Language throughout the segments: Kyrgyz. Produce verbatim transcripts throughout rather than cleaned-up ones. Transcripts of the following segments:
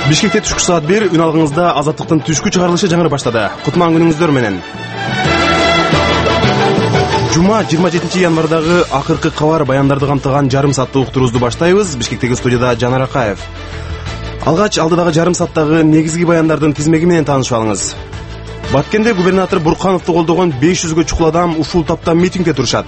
Бишкекте түшкү саат бир, үн алгыңызда Азаттыктын түшкү чыгарылышы жаңыры баштады. Кутман күнүңүздөр менен. Жума жыйырма жетинчи январдагы акыркы кабар баяндарды камтыган жарым сааттык уктуруубузду баштайбыз. Бишкектеги студияда Жанар Акаев. Алгач алдыдагы жарым сааттагы негизги баяндардын тизмеги менен таанышып алыңыз. Баткенде губернатор Буркановду колдогон беш жүзгө чукул адам ушул тапта митингде турушат.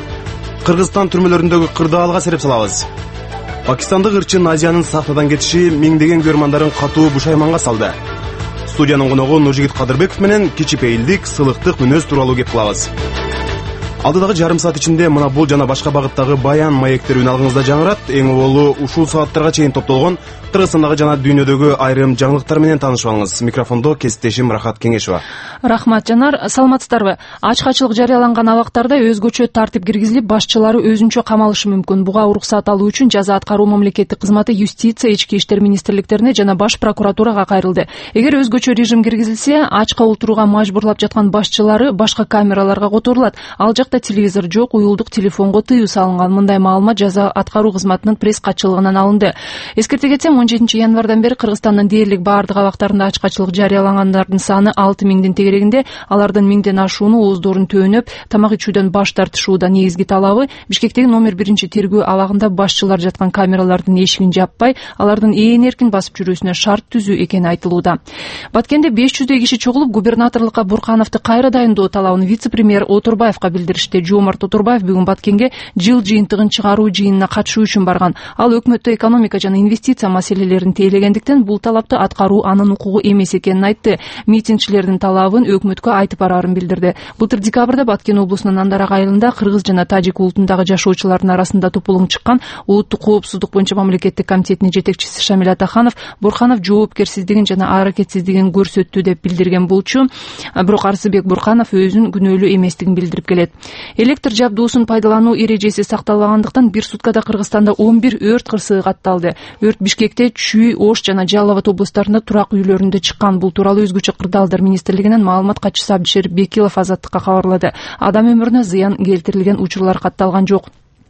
Кыргызстан түрмөлөрүндөгү кырдаалга сереп салабыз. Пакистандык ырчын Азиянын сахнадан кетиши миңдеген көрмандарын катуу бушайманга салды. Студиянын коногу Нуржигит Кадырбеков менен кичипейилдик, сылыктык мүнөз тууралуу кеп кылабыз. Алдыдагы жарым саат ичинде мына бул жана башка багыттагы баян маектер үн алгыңызда жаңырат. Эң оболу ушул сааттарга чейин топтолгон Кыргызстандагы жана дүйнөдөгү айрым жаңылыктар менен таанышып алыңыз. Микрофондо кесиптешим Рахат Кеңешова. Рахмат, Жанар. Саламатсыздарбы? Ачкачылык жарыяланган абактарда өзгөчө тартип киргизилип, башчылары өзүнчө камалышы мүмкүн. Буга уруксат алуу үчүн жаза аткаруу мамлекеттик кызматы, юстиция, ички иштер министрликтерине жана баш прокуратурага кайрылды. Эгер өзгөчө режим киргизилсе, ачка отурууга мажбурлап жаткан башчылары башка камераларга которулат. Ал жакта телевизор жок, уюлдук телефонго тыюу салынган. Мындай маалымат жаза аткаруу кызматынын пресс катчылыгынан алынды. Эскерте кетсем, он жетинчи январдан бери Кыргызстандын дээрлик баардык абактарында ачкачылык жарыялангандардын саны алты миңдин тегерегинде. Алардын миңден ашууну ооздорун төөнөп, тамак ичүүдөн баш тартышууда. Негизги талабы Бишкектеги номер биринчи тергөө абагында башчылар жаткан камералардын эшигин жаппай, алардын ээн эркин басып жүрүүсүнө шарт түзүү экени айтылууда. Баткенде беш жүздөй киши чогулуп, губернаторлукка Буркановду кайра дайындоо талабын вице-премьер Отурбаевка билдиришти. Жомарт Отурбаев бүгүн Баткенге жыл жыйынтыгын чыгаруу жыйынына катышуу үчүн барган. Ал өкмөттө экономика жана инвестиция маселелерин тейлегендиктен бул талапты аткаруу анын укугу эмес экенин айтты. Митингчилердин талабын өкмөткө айтып барарын билдирди. Былтыр декабрда Баткен облусунун Андарак айылында кыргыз жана тажик улутундагы жашоочулардын арасында топулуң чыккан. Улуттук коопсуздук боюнча мамлекеттик комитетинин жетекчиси Шамил Атаханов Бурканов жоопкерсиздигин жана аракетсиздигин көрсөттү деп билдирген болчу. Бирок Арсыбек Бурканов өзүнүн күнөөлүү эместигин билдирип келет. Электр жабдуусун пайдалануу эрежеси сакталбагандыктан бир суткада Кыргызстанда он бир өрт кырсыгы катталды. Өрт Бишкекте, Чүй, Ош жана Жалал Абад облустарында турак үйлөрүндө чыккан. Бул тууралуу өзгөчө кырдаалдар министрлигинин маалымат катчысы Абдишер Бекилов Азаттыкка кабарлады. Адам өмүрүнө зыян келтирилген учурлар катталган жок.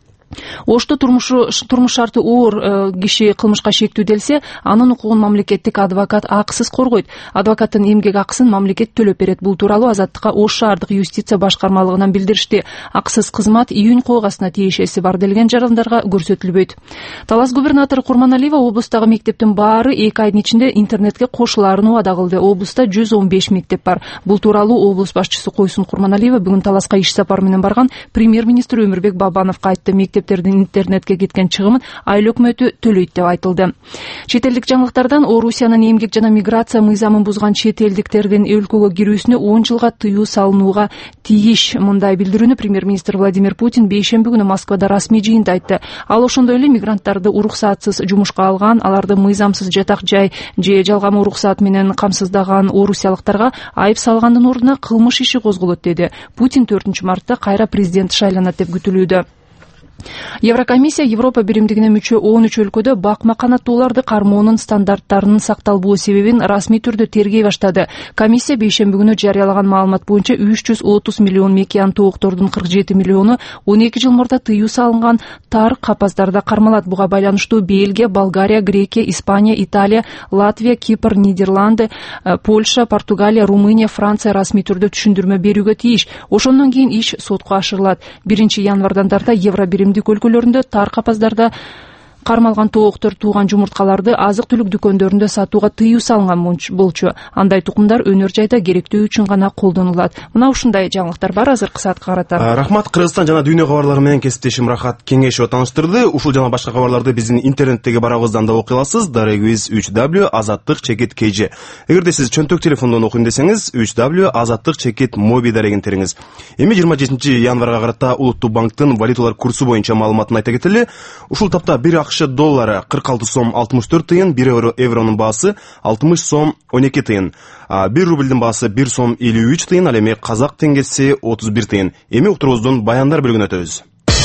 Ошто турмушу турмуш шарты оор киши кылмышка шектүүделсе, анын укугун мамлекеттик адвокат акысыз коргойт. Адвокаттын эмгек акысын мамлекет төлөп берет. Бул тууралуу Азаттыкка Ош шаардык юстиция башкармалыгынан билдиришти. Акысыз кызмат июнь койгасына тиешеси бар делген жарандарга көрсөтүлбөйт. Талас губернатору Курманалиева облустагы мектептин баары эки айдын ичинде интернетке кошулаарын убада кылды. Облуста жүз он беш мектеп бар. Бул тууралуу облус башчысы Койсун Курманалиева бүгүн Таласка иш сапары менен барган премьер-министр Өмүрбек Бабановго айтты. Мектептердин интернетке кеткен чыгымын айыл өкмөтү төлөйт деп айтылды. Чет элдик жаңылыктардан Орусиянын эмгек жана миграция мыйзамын бузган чет элдиктердин өлкөгө кирүүсүнө он жылга тыюу салынууга тийиш. Мындай билдирүүнү премьер-министр Владимир Путин бейшемби күнү Москвада расмий жыйында айтты. Ал ошондой эле мигранттарды уруксатсыз жумушка алган, аларды мыйзамсыз жатак жай же жалгама уруксат менен камсыздаган орусиялыктарга айып салгандын ордуна кылмыш иши козголот деди. Путин төртүнчү мартта кайра президент шайланат деп күтүлүүдө. Еврокомиссия Европа биримдигине мүчө он үч өлкөдө бакма канаттууларды кармоонун стандарттарынын сакталбоо себебин расмий түрдө тергей баштады. Комиссия бейшемби күнү жарыялаган маалымат боюнча үч жүз отуз миллион мекиян тооктордун кырк жети миллиону он эки жыл мурда тыюу салынган тар капаздарда кармалат. Буга байланыштуу Бельгия, Болгария, Грекия, Испания, Италия, Латвия, Кипр, Нидерланды, Польша, Португалия, Румыния, Франция расмий түрдө түшүндүрмө берүүгө тийиш. Ошондон кийин иш сотко ашырылат. биринчи январдан тарта Евро бирим өлкөлөрүндө тар капаздарда кармалган тооктор тууган жумурткаларды азык-түлүк дүкөндөрүндө сатууга тыюу салынган болчу. Андай тукумдар өнөр жайда керектүү үчүн гана колдонулат. Мына ушундай жаңылыктар бар азыркы саатка карата. Рахмат. Кыргызстан жана дүйнө кабарлары менен кесиптешим Рахат Кеңешова тааныштырды. Ушул жана башка кабарларды биздин интернеттеги барабыздан да окуй аласыз. Дарегибиз үч дабл ю азаттык чекит кей жи. Эгерде сиз чөнтөк телефондон окуйм десеңиз, үч дабл ю азаттык чекит моби дарегин териңиз. Эми жыйырма жетинчи январга карата Улуттук банктын валюталар курсу боюнча маалыматын айта кетели. Ушул тапта бир акш доллары кырк алты сом алтымыш төрт тыйын, бир евро евронун баасы алтымыш сом он эки тыйын, бир рубльдин баасы бир сом элүү үч тыйын, ал эми казак теңгеси отуз бир тыйын. Эми уктуруубуздун баяндар бөлүгүнө өтөбүз.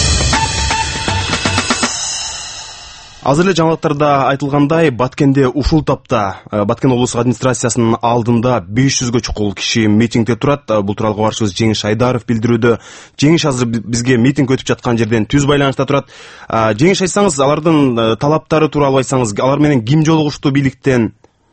Азыр эле жаңылыктарда айтылгандай, Баткенде ушул тапта Баткен облустук администрациясынын алдында беш жүзгө чукул киши митингде турат. Бул тууралуу кабарчыбыз Жеңиш Айдаров билдирүүдө. Жеңиш азыр бизге митинг өтүп жаткан жерден түз байланышта турат. Жеңиш, айтсаңыз, алардын талаптары тууралуу айтсаңыз, алар менен ким жолугушту бийликтен?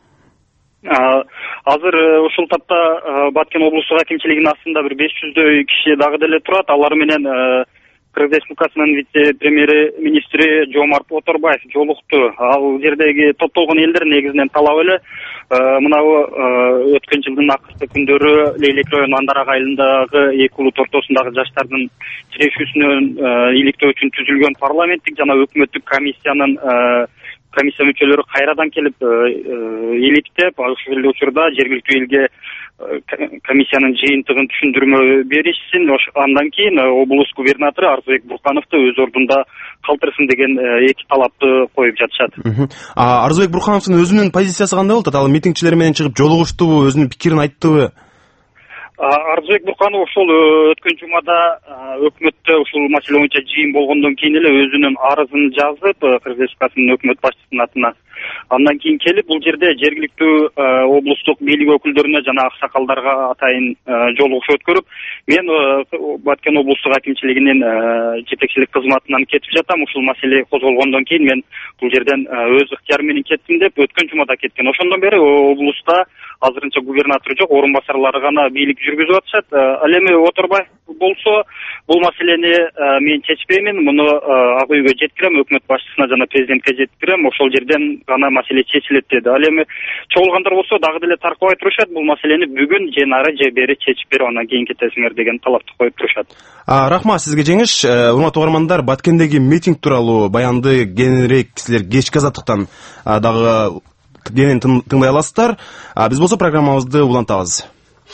Азыр ушул тапта Баткен облустук акимчилигинин астында бир беш жүздөй киши дагы деле турат. Алар менен Кыргыз Республикасынын вице-премьери министри Жомарт Оторбаев жолукту. Ал жердеги топтолгон элдер негизинен талап эле мынабу өткөн жылдын акыркы күндөрү Лейлек району Андарак айылындагы эки улут ортосундагы жаштардын тирешүүсүнөн иликтөө үчүн түзүлгөн парламенттик жана өкмөттүк комиссиянын комиссия мүчөлөрү кайрадан келип иликтеп, ушул эле учурда жергиликтүү элге комиссиянын жыйынтыгын түшүндүрмө беришсин. Андан кийин облус губернатору Арзыбек Буркановду өз ордунда калтырсын деген эки талапты коюп жатышат. Арзыбек Буркановдун өзүнүн позициясы кандай болот? Ал митингчилер менен чыгып жолугуштубу, өзүнүн пикирин айттыбы? Арзыбек Бурканов ошол өткөн жумада өкмөттө ушул маселе боюнча жыйын болгондон кийин эле өзүнүн арызын жазып, Кыргыз Республикасынын өкмөт башчысынын атына. Андан кийин келип, бул жерде жергиликтүү облустук бийлик өкүлдөрүнө жана аксакалдарга атайын жолугуш өткөрүп, мен Баткен облустук акимчилигинин жетекчилик кызматынан кетип жатам. Ушул маселе козголгондон кийин мен бул жерден өз ыктыярым менен кеттим деп өткөн жумада кеткен. Ошондон бери облуста азырынча губернатор жок, орун басарлары гана бийлик жүргүзүп атышат. Ал эми Оторбаев болсо бул маселени мен чечпеймин, муну ак үйгө жеткирем, өкмөт башчысына жана президентке жеткирем, ошол жерден гана маселе чечилет деди. Ал эми чогулгандар болсо дагы деле таркабай турушат, бул маселени бүгүн же нары же бери чечип берип анан кийин кетесиңер деген талапты коюп турушат. Рахмат сизге жеңиш. Урматтуу угармандар, Баткендеги митинг тууралуу баянды кеңирээк силер кечки азаттыктан дагы кенен тыңдай аласыздар. Биз болсо программабызды улантабыз.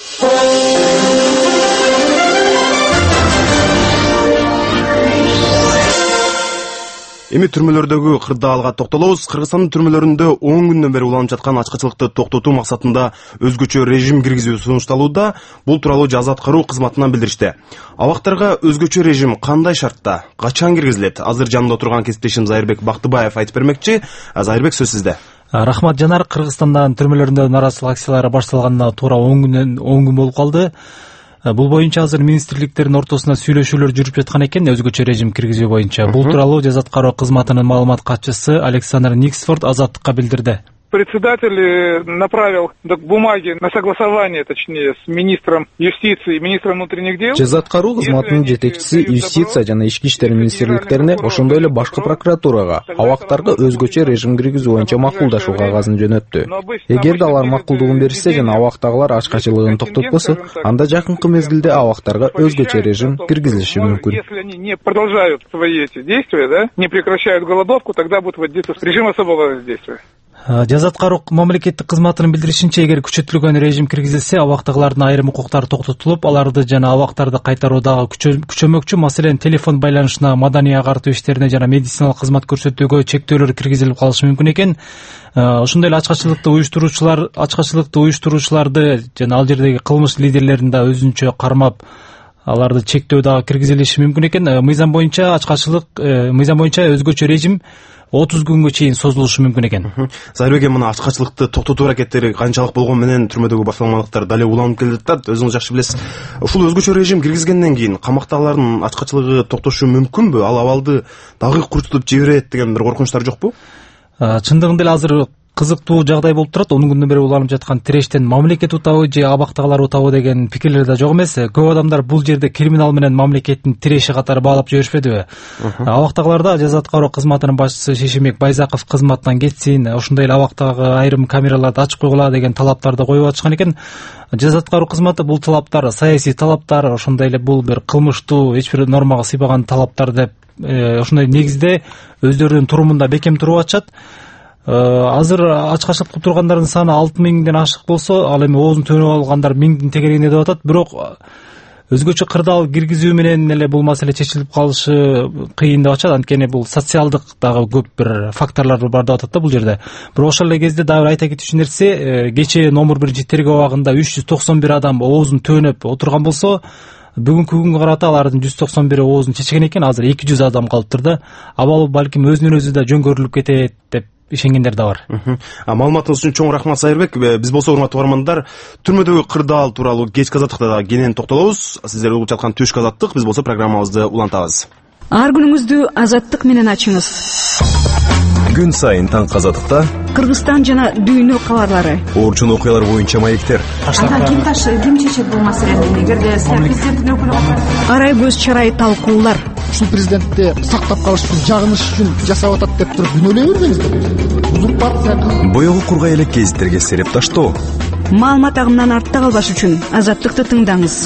Эми түрмөлөрдөгү кырдаалга токтолобуз. Кыргызстандын түрмөлөрүндө он күндөн бери уланып жаткан ачкачылыкты токтотуу максатында өзгөчө режим киргизүү сунушталууда. Бул тууралуу жаза аткаруу кызматынан билдиришти. Абактарга өзгөчө режим кандай шартта, качан киргизилет? Азыр жанымда отурган кесиптешим Зайырбек Бактыбаев айтып бермекчи. Зайырбек, сөз сизде. Рахмат Жанар. Кыргызстандын түрмөлөрүндө наразычылык акциялары башталганына туура он күндөн он күн болуп калды. Бул боюнча азыр министрликтердин ортосунда сүйлөшүүлөр жүрүп жаткан экен, өзгөчө режим киргизүү боюнча. Бул тууралуу жаза аткаруу кызматынын маалымат катчысы Александр Никсфорд Азаттыкка билдирди. Председатель направил бумаги на согласование, точнее, с министром юстиции и министром внутренних дел. Жаза аткаруу кызматынын жетекчиси юстиция жана ички иштер министрликтерине, ошондой эле башкы прокуратурага абактарга өзгөчө режим киргизүү боюнча макулдашуу кагазын жөнөттү. Эгерде алар макулдугун беришсе жана абактагылар ачкачылыгын токтотпосо, анда жакынкы мезгилде абактарга өзгөчө режим киргизилиши мүмкүн. Если они не продолжают свои эти действия, да, не прекращают голодовку, тогда будет вводиться режим особого воздействия. Жаза аткаруу мамлекеттик кызматынын билдиришинче, эгер күчөтүлгөн режим киргизилсе, абактагылардын айрым укуктары токтотулуп, аларды жана абактарды кайтаруу дагы күчөмөкчү. Маселен, телефон байланышына, маданий агартуу иштерине жана медициналык кызмат көрсөтүүгө чектөөлөр киргизилип калышы мүмкүн экен. Ошондой эле ачкачылыкты уюштуруучулар, ачкачылыкты уюштуруучуларды жана ал жердеги кылмыш лидерлерин да өзүнчө кармап, аларды чектөө дагы киргизилиши мүмкүн экен. Мыйзам боюнча ачкачылык, мыйзам боюнча өзгөчө режим отуз күнгө чейин созулушу мүмкүн экен. Зайырбек, мына ачкачылыкты токтотуу аракеттери канчалык болгон менен түрмөдөгү башталмалыктар дале уланып келе жатат. Өзүңүз жакшы билесиз. Ушул өзгөчө режим киргизгенден кийин камактагылардын ачкачылыгы токтошу мүмкүнбү? Ал абалды дагы курчутуп жиберет деген бир коркунучтар жокпу? Чындыгында эле азыр кызыктуу жагдай болуп турат. он күндөн бери уланып жаткан тирештен мамлекет утабы же абактагылар утабы деген пикирлер да жок эмес. Көп адамдар бул жерде криминал менен мамлекеттин тиреши катары баалап жиберишпедиби? Абактагыларда жаза аткаруу кызматынын башчысы Шешембек Байзаков кызматтан кетсин, ошондой эле абактагы айрым камераларды ачып койгула деген талаптарды коюп атышкан экен. Жаза аткаруу кызматы бул талаптар саясий талаптар, ошондой эле бул бир кылмыштуу, эч бир нормага сыйбаган талаптар деп ошондой негизде өздөрүнүн турумунда бекем туруп атышат. Азыр ачкачылыкта тургандардын саны алты миңден ашык болсо, ал эми оозун төнүп алгандар миңдин тегерегинде деп атат. Бирок өзгөчө кырдаал киргизүү менен эле бул маселе чечилип калышы кыйын деп атышат. Анткени бул социалдык дагы көп бир факторлор бар деп атат да бул жерде. Бирок ошол эле кезде дагы айта кетүүчү нерсе, кечээ номер биринчи тергөө абагында үч жүз токсон бир адам оозун төнөп отурган болсо, бүгүнкү күнгө карата алардын жүз токсон бири оозун чечкен экен. Азыр эки жүз адам калыптыр да. Абал балким өзүнөн өзү да жөнгөрүлүп кетет деп ишенгендер да бар. Маалыматыңыз үчүн чоң рахмат, Зайырбек. Биз болсо, урматтуу угармандар, түрмөдөгү кырдаал тууралуу кечки азаттыкта да кенен токтолобуз. Сиздер угуп жаткан түшкү азаттык. Биз болсо программабызды улантабыз. Ар күнүңүздү азаттык менен ачыңыз. Күн сайын таң казатыкта Кыргызстан жана дүйнө кабарлары. Орчун окуялар боюнча маектер. Ага, ким таш, ким чечет бул маселени? Эгерде президенттин өкүлү арай көз чарай талкуулар. Ушул президентти сактап калыш үчүн, жагыныш үчүн жасап атат деп туруп күнөөлөй бербеңиздер. Узурпация. Боёгу кургай элек гезиттерге сереп таштоо. Маалымат агымынан артта калбаш үчүн Азаттыкты тыңдаңыз.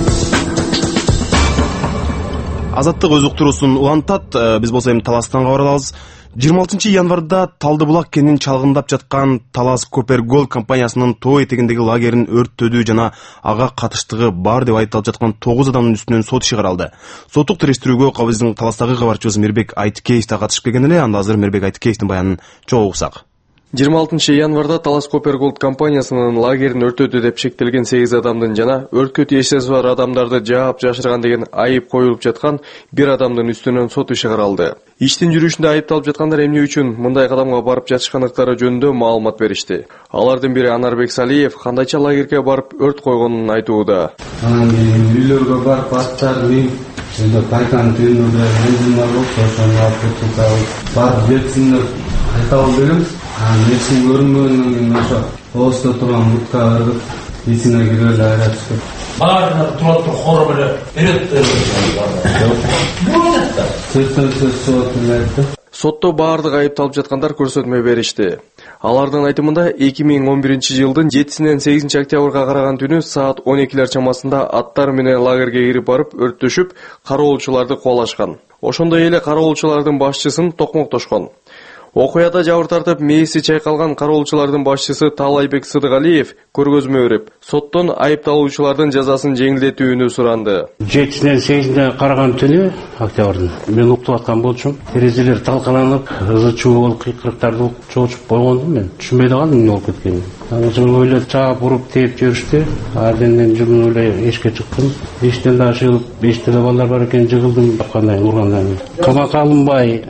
Азаттык өз уктуруусун улантат. Биз болсо эми Таластан кабар алабыз. жыйырма алтынчы январда Талды булак кенин чалгындап жаткан Талас Копер Голд компаниясынын тоо этегиндеги лагерин өрттөдүү жана ага катыштыгы бар деп айыпталып жаткан тогуз адамдын үстүнөн сот иши каралды. Соттук териштирүүгө биздин Таластагы кабарчыбыз Мирбек Айтыкеев да катышып келген эле. Анда азыр Мирбек Айтыкеевдин баянын чогуу уксак. жыйырма алтынчы январда Талас Копер Голд компаниясынын лагерин өрттөдү деп шектелген сегиз адамдын жана өрткө тиешеси бар адамдарды жаап жашырган деген айып коюлуп жаткан бир адамдын үстүнөн сот иши каралды. Иштин жүрүшүндө айыпталып жаткандар эмне үчүн мындай кадамга барып жатышкандыктары жөнүндө маалымат беришти. Алардын бири Анарбек Салиев кандайча лагерге барып өрт койгонун айтууда. Үйлөргө барып аттарды Şimdi kaytan tüyünürde benzinler yok, sosyal yapıtlıklar var. Betsinler aytalı biliriz. Mesin görünmöğünün aşağı. Oğuzda turan mutka arıp, isine girerle ayraçtı. Bağırlar turatır koru böyle, eretler. Bu oynattı. Söz söz soğutun ayttı. Сотто баардык айыпталып жаткандар көрсөтмө беришти. Алардын айтымында эки миң он биринчи жылдын жетисинен сегизинчи октябрга караган түнү саат он экилер чамасында аттар менен лагерге кирип барып өрттөшүп, кароолчуларды кубалашкан. Ошондой эле кароолчулардын башчысын токмоктошкон. Окуяда жабыр тартып мээси чайкалган кароолчулардын башчысы Таалайбек Сыдыгалиев көргөзмө берип, соттон айыпталуучулардын жазасын жеңилдетүүнү суранды. жетисинен сегизине караган түнү октябрдын мен уктуп аткан болчумун. Терезелер талкаланып, ызы чуу болуп, кыйкырыктарды чогучуп койгондум мен. Түшүнбөй даган эмне болуп кеткенин. Анан эле чаап уруп тээп жиберишти. Арден жүрүп эле эшикке чыктым. Эшиктен да чыгып, беште эле балдар бар экен, жыгылдым кандай ургандан. Камакка алынбай,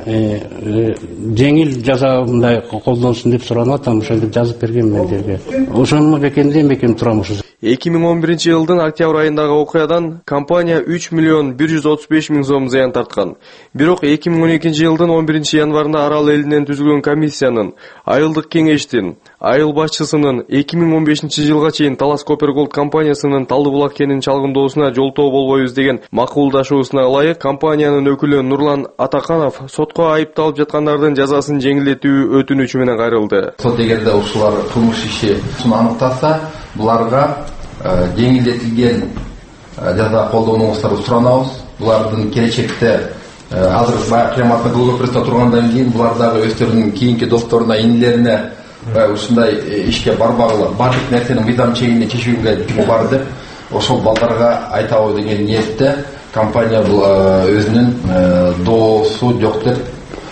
жеңил жаза мындай колдонсун деп суранып атам, ошентип жазып берген мен жерге. Ошону бекенде бекем турам ошо. эки миң он биринчи жылдын октябрь айындагы окуядан компания үч миллион бир жүз отуз беш миң сом зыян тарткан. Бирок эки миң он экинчи жылдын он биринчи январында арал элинен түзүлгөн комиссиянын, айылдык кеңештин, айыл башчысынын эки миң он бешинчи жылга чейин Талас Копер Голд компаниясынын Талды булак кенин чалгындоосуна жолтоо болбойбуз деген макулдашуусуна ылайык компаниянын өкүлү Нурлан Атаканов сотко айыпталып жаткандардын жазасын жеңилдетүү өтүнүчү менен кайрылды. Сот эгерде ушулар кылмыш ишин аныктаса, буларга жеңилдетилген жаза колдонууңузду суранабыз. Булардын келечекте азыр кыяматка кылып өтүп тургандан кийин булар дагы өздөрүнүн кийинки досторуна, инилерине ушундай ишке барбагыла, бардык нерсени мыйзам чегинде чечүүгө бар деп ошол балдарга айтабы деген ниетте компания бул өзүнүн доосу жок деп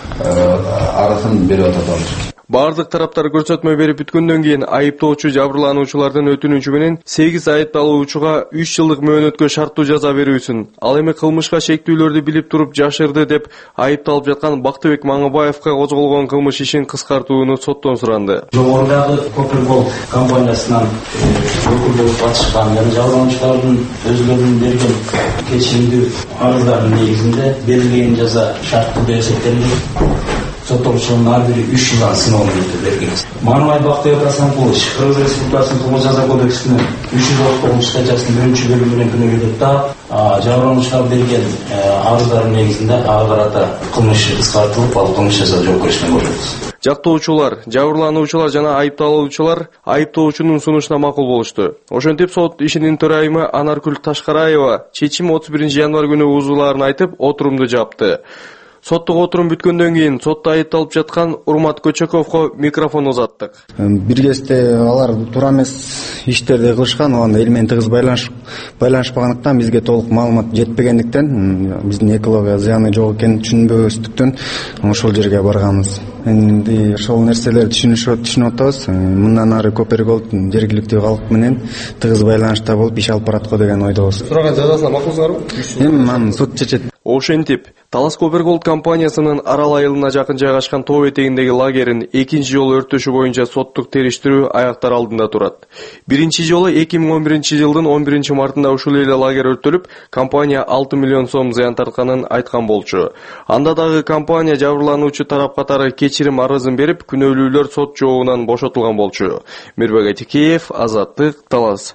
арызын берип атат. Бардык тараптар көрсөтмө берип бүткөндөн кийин айыптоочу жабырлануучулардын өтүнүчү менен сегиз айыпталуучуга үч жылдык мөөнөткө шарттуу жаза берүүсүн, ал эми кылмышка шектүүлөрдү билип туруп жашырды деп айыпталып жаткан Бактыбек Маңыбаевка козголгон кылмыш ишин кыскартууну соттон суранды. Жогорудагы Копер Голд компаниясынан өкүл болуп катышкан жана жабырлануучулардын өзлөрүнүн берген кечимдүү арыздардын негизинде берилген жаза шарттуу деп эсептелген. Соттолушунун ар бири үч жылдан сыноого берген. Маныбай Бактыбек Асанкулович Кыргыз Республикасынын Кылмыш жаза кодексинин үч жүз отуз тогузунчу статьясынын биринчи бөлүгү менен күнөөлөп да жабырлануучулар берген арыздардын негизинде ага карата кылмыш кыскартылып, ал кылмыш жаза жоопкерчиликке болобуз. Жактоочулар, жабырлануучулар жана айыпталуучулар айыптоочунун сунушуна макул болушту. Ошентип сот ишинин төрайымы Анаркүл Ташкараева чечим отуз биринчи январь күнү узууларын айтып, отурумду жапты. Соттук отурум бүткөндөн кийин сотто айыпталып жаткан Урмат Көчөковго микрофон узаттык. Бир кезде алар туура эмес иштерди кылышкан, анда эл менен тыгыз байланыш байланышпагандыктан бизге толук маалымат жетпегендиктен, биздин экология зыяны жок экенин түшүнбөбүздүктөн ошол жерге барганбыз. Энди ошол нерселерди түшүнүп түшүнүп атабыз. Мындан ары Копер Голд жергиликтүү калк менен тыгыз байланышта болуп иш алып барат го деген ойдобуз. Сураган жазасына макулсуңарбы? Эми аны сот чечет. Ошентип Талас Коперголд компаниясынын Арал айылына жакын жайгашкан тоо этегиндеги лагерин экинчи жолу өрттөшү боюнча соттук териштирүү аяктар алдында турат. Биринчи жолу эки миң он биринчи жылдын он биринчи мартында ушул эле лагер өрттөлүп, компания алты миллион сом зыян тартканын айткан болчу. Анда дагы компания жабырлануучу тарап катары кечирим арызын берип, күнөөлүүлөр сот жообунан бошотулган болчу. Мирбек Атикеев, Азаттык, Талас.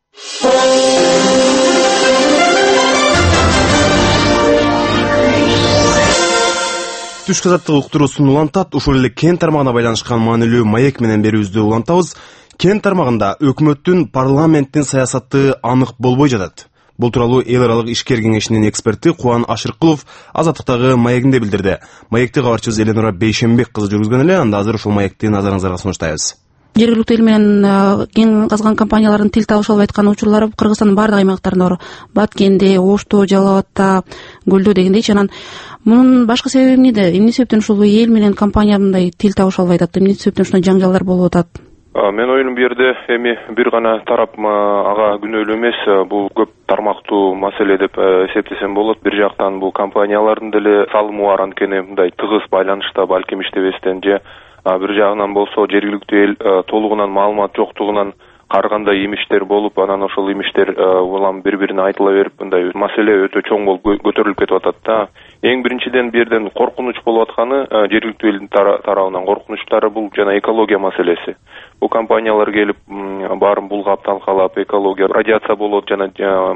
Түшкү азаттык уктуруу сунулантат. Ушул эле кен тармагына байланышкан маанилүү маек менен берүүбүздү улантабыз. Кен тармагында өкмөттүн, парламенттин саясаты анык болбой жатат. Бул тууралуу эл аралык ишкер кеңешинин эксперти Кубан Ашыркулов Азаттыктагы маегинде билдирди. Маекти кабарчыбыз Эленора Бейшенбек кызы жүргүзгөн эле. Анда азыр ушул маекти назарыңыздарга сунуштайбыз. Жергиликтүү эл менен кен казган компаниялардын тил табыша албай аткан учурлары Кыргызстандын баардык аймактарында бар. Баткенде, Ошто, Жалал Абадта, Көлдө дегендейчи. Анан мунун башкы себеби эмнеде? Эмне себептен ушул эл менен компания мындай тил табыша албай атат? Эмне себептен ушундай жаңжалдар болуп атат? Мен оюнум бу жерде эми бир гана тарап ага күнөөлүү эмес, бул көп тармактуу маселе деп эсептесем болот. Бир жактан бул компаниялардын деле салымы бар, анткени мындай тыгыз байланышта балким иштебестен же бир жагынан болсо жергиликтүү эл толугунан маалымат жоктугунан каргандай имиштер болуп, анан ошол имиштер улам бири-бирине айтыла берип, мындай маселе өтө чоң болуп көтөрүлүп кетип атат да. Эң биринчиден бу жерден коркунуч болуп атканы жергиликтүү элдин тарабынан коркунучтары бул жана экология маселеси. Бул компаниялар келип баарын булгап талкалап, экология, радиация болот жана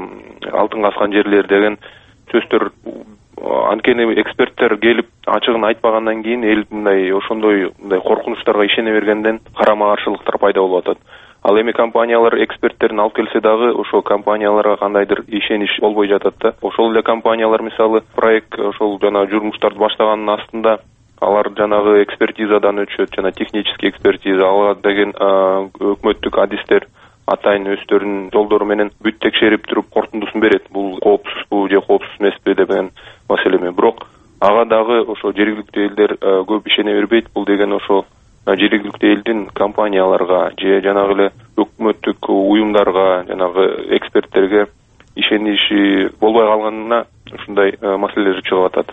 алтын казган жерлер деген сөздөр. Анткени эксперттер келип ачыгын айтпагандан кийин эл мындай ошондой мындай коркунучтарга ишене бергенден карама каршылыктар пайда болуп атат. Ал эми компаниялар эксперттерин алып келсе дагы ошол компанияларга кандайдыр ишенич болбой жатат да. Ошол эле компаниялар мисалы проект ошол жана журмуштарды баштаганын астында алар жанагы экспертизадан өтүшөт, жана технический экспертиза, алар деген өкмөттүк адистер атайын өздөрүнүн жолдору менен бүт текшерип туруп корутундусун берет. Бул коопсузбу же коопсуз эмеспи деген маселеме. Бирок ага дагы ошо жергиликтүү элдер көп ишене бербейт. Бул деген ошо жергиликтүү элдин компанияларга же жанагы эле өкмөттүк уюмдарга, жанагы эксперттерге ишениши болбой калганына ушундай маселелер чыгып атат.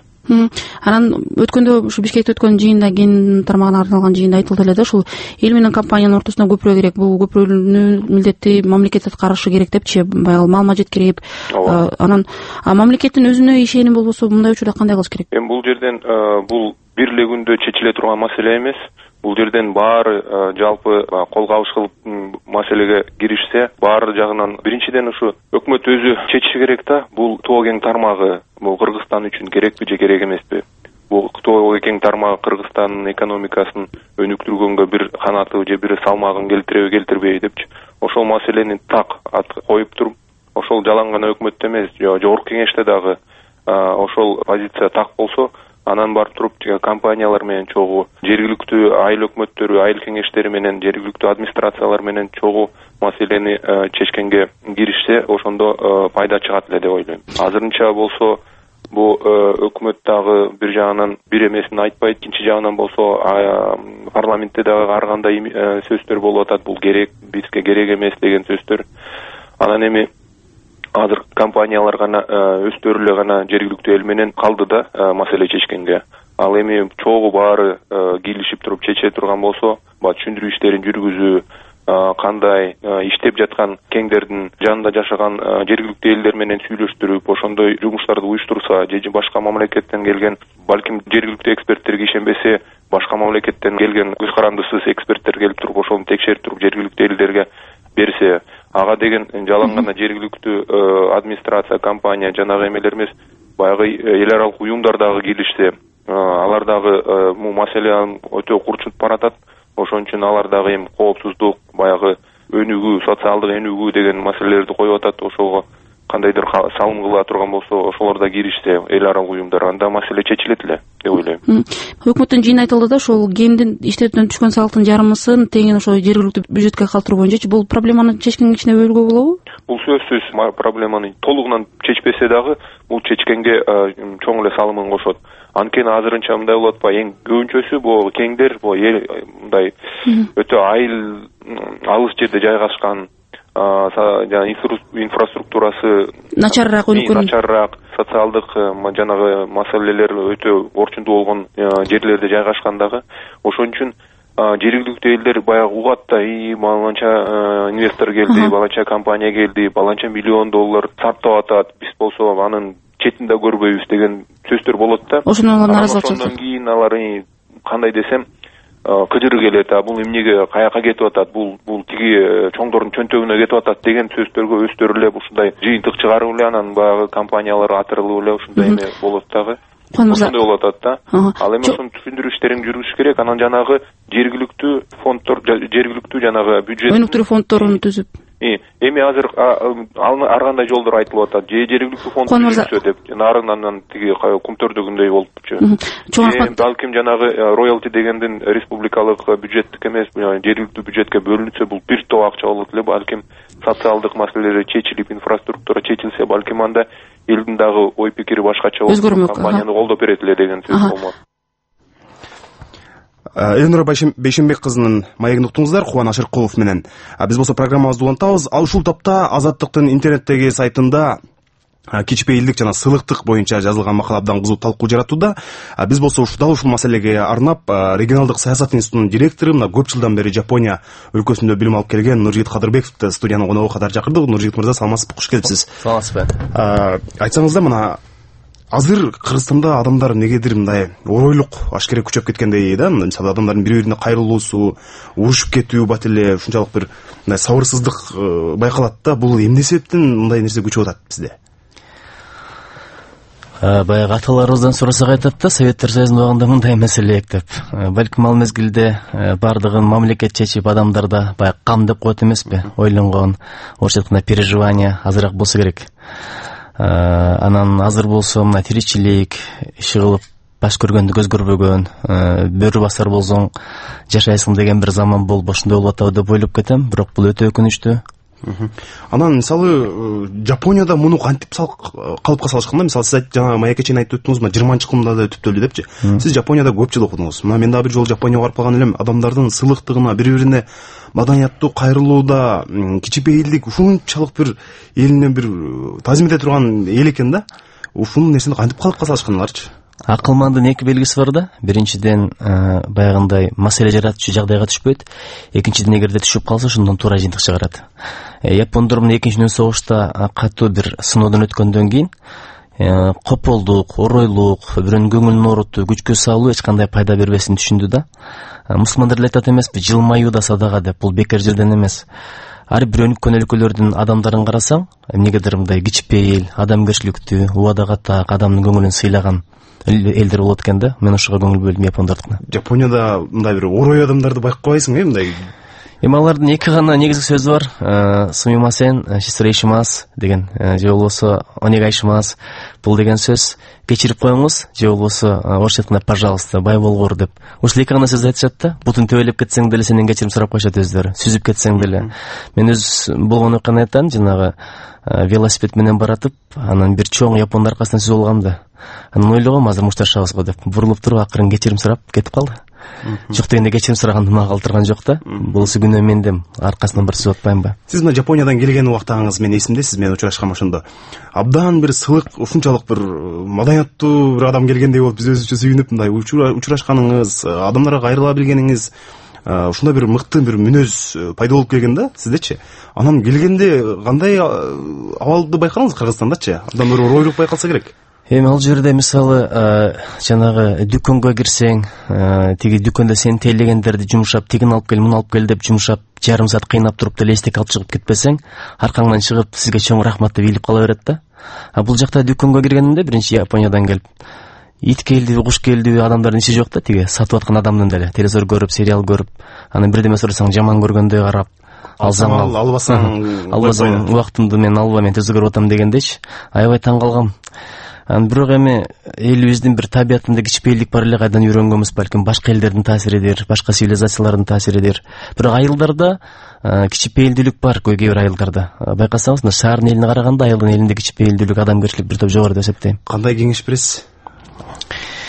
Анан өткөндө ушу Бишкекте өткөн жыйында кен тармагына арналган жыйында айтылды эле да, ушул эл менен компаниянын ортосунда көпүрө керек, бул көпүрөнү милдетти мамлекет аткарышы керек депчи, баягы маалымат жеткирип, анан мамлекеттин өзүнө ишеним болбосо мындай учурда кандай кылыш керек? Эми бул жерден бул бир эле күндө чечиле турган маселе эмес. Бул жерден баары жалпы кол кабыш кылып маселеге киришсе, баары жагынан биринчиден ушу өкмөт өзү чечиши керек да. Бул тоо кен тармагы бул Кыргызстан үчүн керекпи же керек эмеспи? Бул тоо кен тармагы Кыргызстандын экономикасын өнүктүргөнгө бир канаты же бир салмагын келтиреби келтирбейби депчи. Ошол маселени так коюп туруп, ошол жалаң гана өкмөттө эмес, жогорку кеңеште дагы ошол позиция так болсо, анан барып туруп компаниялар менен чогуу, жергиликтүү айыл өкмөттөрү, айыл кеңештери менен, жергиликтүү администрациялар менен чогуу маселени чечкенге киришсе, ошондо пайда чыгат эле деп ойлойм. Азырынча болсо бул өкмөт дагы бир жагынан бир эмесин айтпайт, экинчи жагынан болсо парламентте дагы ар кандай сөздөр болуп атат, бул керек, бизге керек эмес деген сөздөр. Анан эми азыр компаниялар гана өздөрү эле гана жергиликтүү эл менен калды да маселе чечкенге. Ал эми чогуу баары кийлишип туруп чече турган болсо, баа түшүндүрүү иштерин жүргүзүү, кандай иштеп жаткан кеңдердин жанында жашаган жергиликтүү элдер менен сүйлөштүрүп, ошондой жумуштарды уюштурса, же башка мамлекеттен келген, балким жергиликтүү эксперттерге ишенбесе, башка мамлекеттен келген көз карандысыз эксперттер келип туруп ошону текшерип туруп жергиликтүү элдерге берсе, ага деген жалаң гана жергиликтүү администрация, компания жанагы эмелер эмес, баягы эл аралык уюмдар дагы кийлишсе, алар дагы бул маселени өтө курчуп баратат. Ошон үчүн алар дагы эми коопсуздук, баягы өнүгүү, социалдык өнүгүү деген маселелерди коюп атат. Ошого кандайдыр салым кыла турган болсо, ошолор да киришсе, эл аралык уюмдар, анда маселе чечилет эле деп ойлойм. Өкмөттүн жыйында айтылды да, ошол кендин иштетүүдөн түшкөн салыктын жарымысын тегин ошо жергиликтүү бюджетке калтыруу боюнча бул проблеманы чечкенге кичине бөлгө болобу? Бул сөзсүз проблеманы толугунан чечпесе дагы, бул чечкенге чоң эле салымын кошот. Анткени азырынча мындай болуп атпайбы, эң көбүнчөсү бул кеңдер, бул эл мындай өтө айыл алыс жерде жайгашкан, жана инфраструктурасы начарыраак өнүккөн, начарыраак, социалдык жанагы маселелер өтө орчундуу болгон жерлерде жайгашкан дагы. Ошон үчүн жергиликтүү элдер баягы угат да, и баланча инвестор келди, баланча компания келди, баланча миллион доллар сарптап атат, биз болсо анын четин да көрбөйбүз деген сөздөр болот да. Ошондон нааразылык чыкты. Ошондон кийин алар кандай десем кыжыры келет, а бул эмнеге каяка кетип атат, бул бул тиги чоңдордун чөнтөгүнө кетип атат деген сөздөргө өздөрү эле ушундай жыйынтык чыгарып эле анан баягы компаниялар атырылып эле ушундай эме болот дагы. Ошондой болуп атат да. Ал эми ошону түшүндүрүү иштерин жүргүзүш керек. Анан жанагы жергиликтүү фонддор, жергиликтүү жанагы бюджет өнүктүрүү фонддорун түзүп. Эми азыр ар кандай жолдор айтылып атат. Же жергиликтүү фонд түзүлсө деп, нарынан тиги кумтөрдөгүндөй болупчу. Балким жанагы роялти дегендин республикалык бюджеттик эмес, жергиликтүү бюджетке бөлүнсө бул бир топ акча болот эле. Балким социалдык маселелер чечилип, инфраструктура чечилсе, балким анда элдин дагы ой пикири башкача болуп, компанияны колдоп берет эле деген сөз болмок. Элнура Бейшенбек кызынын маегин уктуңуздар, Кубан Ашыркулов менен. Биз болсо программабызды улантабыз. Ал ушул тапта Азаттыктын интернеттеги сайтында кичпейилдик жана сыйлыктык боюнча жазылган макала абдан кызуу талкуу жаратууда. Биз болсо ушул ушул маселеге арнап регионалдык саясат институтунун директору, мына көп жылдан бери Жапония өлкөсүндө билим алып келген Нуржигит Кадырбековду студиянын коногу катары чакырдык. Нуржигит мырза, саламатсызбы, куш келипсиз. Саламатсызбы. Айтсаңыз да, мына азыр Кыргызстанда адамдар негедир мындай оройлук ашкере күчөп кеткендей да, мисалы адамдардын бири-бирине кайрылуусу, урушуп кетүү бат эле ушунчалык бир мындай сабырсыздык байкалат да. Бул эмне себептен мындай нерсе күчөп атат бизде? Баягы аталарыбыздан сурасак айтат да, Советтер Союзунун убагында мындай маселе эк деп. Балким ал мезгилде бардыгын мамлекет чечип, адамдарда баягы кам деп коет эмеспи? Ойлонгон, орусча айтканда переживания азыраак болсо керек. Анан азыр болсо мына тиричилик иши кылып баш көргөндү көз көрбөгөн, бөрү басар болсоң жашайсың деген бир заман болуп ошондой болуп атабы деп ойлоп кетем. Бирок бул өтө өкүнүчтүү. Анан мисалы Жапонияда муну кантип калыпка салышканда, мисалы сиз жана маекке чейин айтып өттүңүз, жыйырманчы кылымда да өтүптү эле депчи. Сиз Жапонияда көп жыл окудуңуз. Мына мен дагы бир жолу Жапонияга барып калган элем. Адамдардын сыйлыктыгына, бири-бирине маданияттуу кайрылууда, кичипейилдик ушунчалык бир элине бир тазим эте турган эл экен да. Ушул нерсени кантип калыпка салышкандарчы? Акылмандын эки белгиси бар да. Биринчиден баягындай маселе жаратчу жагдайга түшпөйт. Экинчиден эгерде түшүп калса, ошондон туура жыйынтык чыгарат. Япондор мына экинчи дүйнөлүк согушта катуу бир сыноодон өткөндөн кийин кополдук, оройлук, бирөөнүн көңүлүн оорутуу, күчкө салуу эч кандай пайда бербесин түшүндү да. Мусулмандар эле айтат эмеспи, жылмаюу да садага деп. Бул бекер жерден эмес. Ар бир өнүккөн өлкөлөрдүн адамдарын карасаң, эмнегедир мындай кичпейил, адамгерчиликтүү, убадага так, адамдын көңүлүн сыйлаган элдер болот экен да. Мен ошого көңүл бөлдүм япондордукуна. Жапонияда мындай бир орой адамдарды байкабайсың э, мындай. Эми алардын эки гана негизги сөзү бар. Сумимасен, шистрейшимас деген, же болбосо онегайшимас. Бул деген сөз кечирип коюңуз, же болбосо орусча айтканда пожалуйста, бай болгур деп. Ушул эки гана сөз айтышат да. Бутун төбөлөп кетсең деле сенден кечирим сурап коюшат өздөрү. Сүзүп кетсең деле. Мен өз болгон окуяны айтам, жанагы велосипед менен баратып, анан бир чоң япондун аркасынан сүзүп алгам да. Анан ойлогом, азыр мушташабыз го деп. Бурулуп туруп акырын кечирим сурап кетип калды. Жок дегенде кечирим сураганды мага калтырган жок да. Булсы күнөө мендем, аркасынан бир сүзүп атпаймынбы? Сиз мына Жапониядан келген убактагыңыз мен эсимде, сиз менен учурашкан ошондо. Абдан бир сылык, ушунчалык бир маданияттуу бир адам келгендей болуп, биз өзүбүзчө сүйүнүп мындай учурашканыңыз, адамдарга кайрыла билгениңиз, ушундай бир мыкты бир мүнөз пайда болуп келген да сиздечи. Анан келгенде кандай абалды байкадыңыз Кыргызстандачы? Абдан бир оройлук байкалса керек. Эми ал жерде мисалы жанагы дүкөнгө кирсең, тиги дүкөндө сени тейлегендерди жумшап, тигин алып кел, муну алып кел деп жумшап, жарым саат кыйнап туруп деле эстек алып чыгып кетпесең, аркаңдан чыгып сизге чоң рахмат деп ийилип кала берет да. А бул жакта дүкөнгө киргенимде биринчи Япониядан келип, ит келдиби, куш келдиби, адамдардын иши жок да, тиги сатып аткан адамдын деле телевизор көрүп, сериал көрүп, анан бирдеме сурасаң жаман көргөндөй карап, алсаң ал, албасаң, албасаң убактымды мен алба, мен телевизор көрүп атам дегендечи, аябай таң калгам. Анан бирок эми элибиздин бир табиятында кичпейилдик бар эле, кайдан үйрөнгөнбүз, балким башка элдердин таасиридир, башка цивилизациялардын таасиридир. Бирок айылдарда кичпейилдүүлүк бар, кээ бир айылдарда. Байкасаңыз, мына шаардын элине караганда айылдын элинде кичпейилдүүлүк, адамгерчилик бир топ жогору деп эсептейм. Кандай кеңеш бересиз?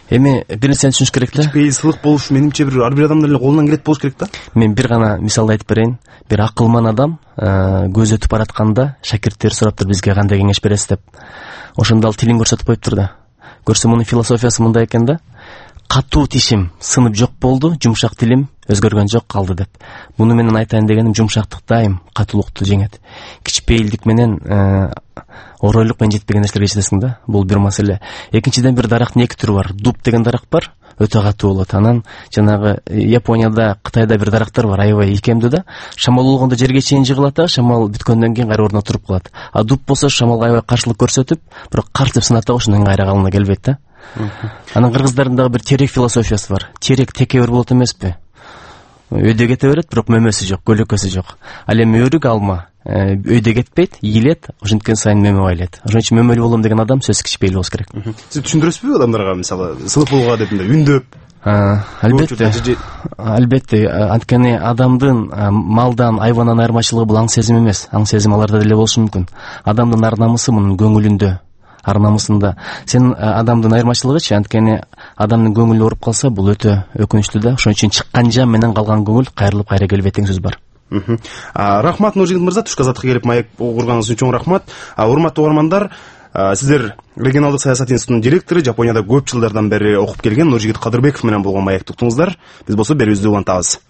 Эми бир нерсени түшүнүш керек да. Кичпейсыздык болуш менимче бир ар бир адамдын эле колунан келет болуш керек да. Мен бир гана мисалды айтып берейин. Бир акылман адам көз өтүп баратканда шакирттер сураптыр бизге кандай кеңеш бересиз деп. Ошондо ал тилин көрсөтүп коюптур да. Көрсө мунун философиясы мындай экен да. Катуу тишим сынып жок болду, жумшак тилим өзгөргөн жок калды деп. Муну менен айтайын дегеним жумшактык дайым катуулукту жеңет. Кичпейилдик менен оройлук менен жетпеген нерселерге жетесиң да. Бул бир маселе. Экинчиден бир дарактын эки түрү бар. Дуб деген дарак бар, өтө катуу болот. Анан жанагы Японияда, Кытайда бир дарактар бар, аябай ийкемдүү да. Шамал болгондо жерге чейин жыгылат да, шамал бүткөндөн кийин кайра ордуна туруп калат. А дуб болсо шамалга аябай каршылык көрсөтүп, бирок картып сынат да, ошондон кайра калына келбейт да. Анан кыргыздардын дагы бир терек философиясы бар. Терек текебер болот эмеспи? Өйдө кете берет, бирок мөмөсү жок, көлөкөсү жок. Ал эми өрүк алма өйдө кетпейт, ийилет, ошенткен сайын мөмө байлайт. Ошон үчүн мөмөлүү болом деген адам сөзсүз кичпейил болуш керек. Сиз түшүндүрөсүзбү адамдарга, мисалы, сылып болгонга деп мындай үндөп? Албетте. Албетте, анткени адамдын малдан, айвандан айырмачылыгы бул аң сезим эмес. Аң сезим аларда деле болушу мүмкүн. Адамдын ар намысы мунун көңүлүндө. Ар намысында. Сен адамдын айырмачылыгычы, анткени адамдын көңүлү ооруп калса, бул өтө өкүнүчтүү да. Ошон үчүн чыккан жан менен калган көңүл кайрылып кайра келбейт деген сөз бар. Рахмат Нуржигит мырза, түшкү азаттыкка келип маек угурганыңыз үчүн чоң рахмат. Урматтуу угармандар, сиздер регионалдык саясат институтунун директору, Жапонияда көп жылдардан бери окуп келген Нуржигит Кадырбеков менен болгон маекти уктуңуздар. Биз болсо берүүбүздү улантабыз.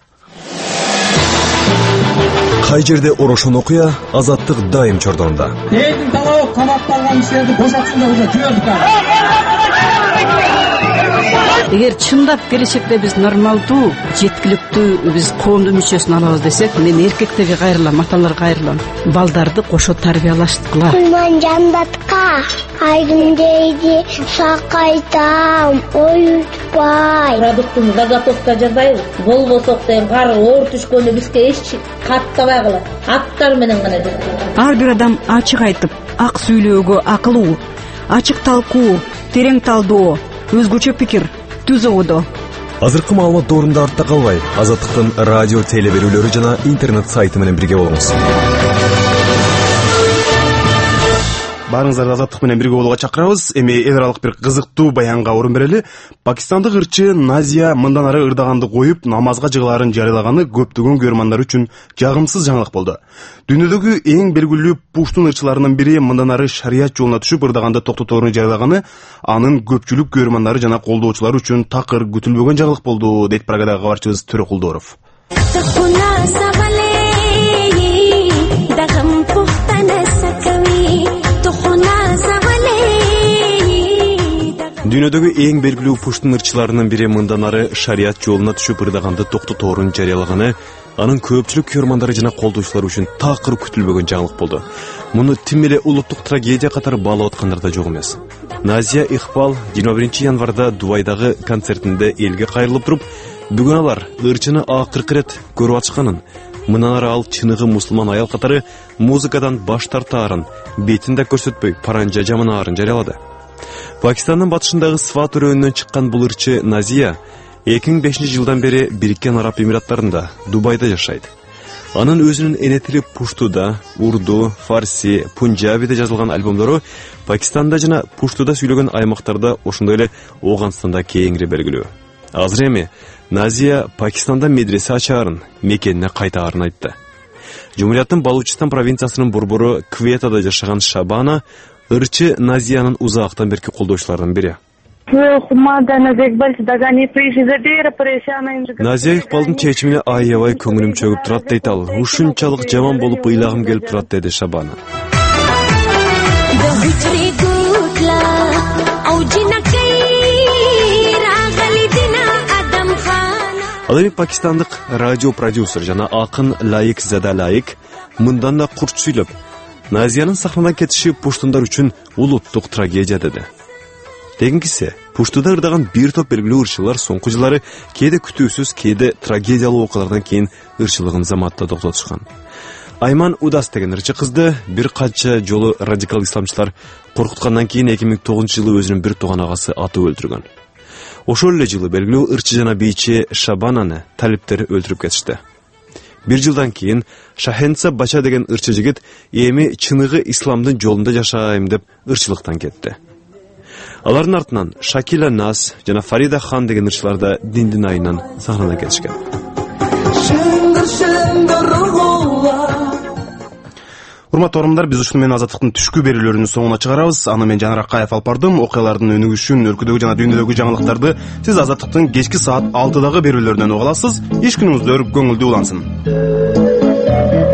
Кай жерде орошон окуя, азаттык дайым чордонунда. Элдин талабы камакталган кишилерди бошотсун деп уже жибердик. Эгер чындап келечекте биз нормалдуу, жеткиликтүү биз коомдун мүчөсүн алабыз десек, мен эркектерге кайрылам, аталарга кайрылам. Балдарды кошо тарбиялаштыкыла. Кулман жандатка айрым дейди, сакайтам, оютпай. Продуктун заготовка жасайбыз. Болбосок деген кар оор түшкөндө бизге эч каттабай калат. Аттар менен гана жасайбыз. Ар бир адам ачык айтып, ак сүйлөөгө акылуу, ачык талкуу, терең талдоо, өзгөчө пикир, түз ободо. Азыркы маалымат доорунда артта калбай, Азаттыктын радио теле берүүлөрү жана интернет сайты менен бирге болуңуз. Баарыңыздарды Азаттык менен бирге болууга чакырабыз. Эми эл аралык бир кызыктуу баянга орун берели. Пакистандык ырчы Назия мындан ары ырдаганды коюп, намазга жыгылаарын жарыялаганы көптөгөн көрөрмандар үчүн жагымсыз жаңылык болду. Дүйнөдөгү эң белгилүү пуштун ырчыларынын бири мындан ары шарият жолуна түшүп ырдаганды токтоторун жарыялаганы анын көпчүлүк көрөрмандары жана колдоочулары үчүн такыр күтүлбөгөн жаңылык болду, дейт Прагадагы кабарчыбыз Төрө Кулдоров. Дүйнөдөгү эң белгилүү пуштун ырчыларынын бири мындан ары шарият жолуна түшүп ырдаганды токтоторун жарыялаганы анын көпчүлүк көрөрмандары жана колдоочулары үчүн такыр күтүлбөгөн жаңылык болду. Муну тим эле улуттук трагедия катары баалап аткандар да жок эмес. Назия Ихбал жыйырма биринчи январда Дубайдагы концертинде элге кайрылып туруп, бүгүн алар ырчыны акыркы ирет көрүп атышканын, мындан ары ал чыныгы мусулман аял катары музыкадан баш тартаарын, бетин да көрсөтпөй паранжа жаманаарын жарыялады. Пакистандын батышындагы Сват өрөөнүнөн чыккан бул ырчы Назия эки миң бешинчи жылдан бери Бириккен Араб Эмираттарында, Дубайда жашайт. Анын өзүнүн эне тили пуштуда, урду, фарси, пунджабиде жазылган альбомдору Пакистанда жана пуштуда сүйлөгөн аймактарда, ошондой эле Оганстанда кеңири белгилүү. Азыр эми Назия Пакистанда медресе ачаарын, мекенине кайтаарын айтты. Жумурияттын Балучистан провинциясынын борбору Кветада жашаган Шабана ырчы Назиянын узактан берки колдоочуларынын бири. Назия Ихбалдын чечимине аябай көңүлүм чөгүп турат дейт ал. Ушунчалык жаман болуп ыйлагым келип турат деди Шабана. Ал эми пакистандык радио продюсер жана акын Лайык Зада Лайык мындан да курч сүйлөп, Назиянын сахнадан кетиши пуштундар үчүн улуттук трагедия деди. Тегинкиси, пуштуда ырдаган бир топ белгилүү ырчылар соңку жылдары кээде күтүүсүз, кээде трагедиялуу окуялардан кийин ырчылыгын заматта токтотушкан. Айман Удас деген ырчы кызды бир канча жолу радикал исламчылар коркуткандан кийин эки миң тогузунчу жылы өзүнүн бир тууган агасы атып өлтүргөн. Ошол эле жылы белгилүү ырчы жана бийчи Шабананы талиптер өлтүрүп кетишти. Бир жылдан кийин Шахенца Бача деген ырчы жигит эми чыныгы исламдын жолунда жашайм деп ырчылыктан кетти. Алардын артынан Шакила Наз жана Фарида Хан деген ырчылар да диндин айынан сахнага келишкен. Урматтуу орундар, биз ушуну менен Азаттыктын түшкү берүүлөрүнүн соңуна чыгарабыз. Аны мен Жанар Акаев алып бардым. Окуялардын өнүгүшүн, өлкөдөгү жана дүйнөдөгү жаңылыктарды сиз Азаттыктын кечки саат алтыдагы берүүлөрүнөн уга аласыз. Иш күнүңүздөр көңүлдүү улансын.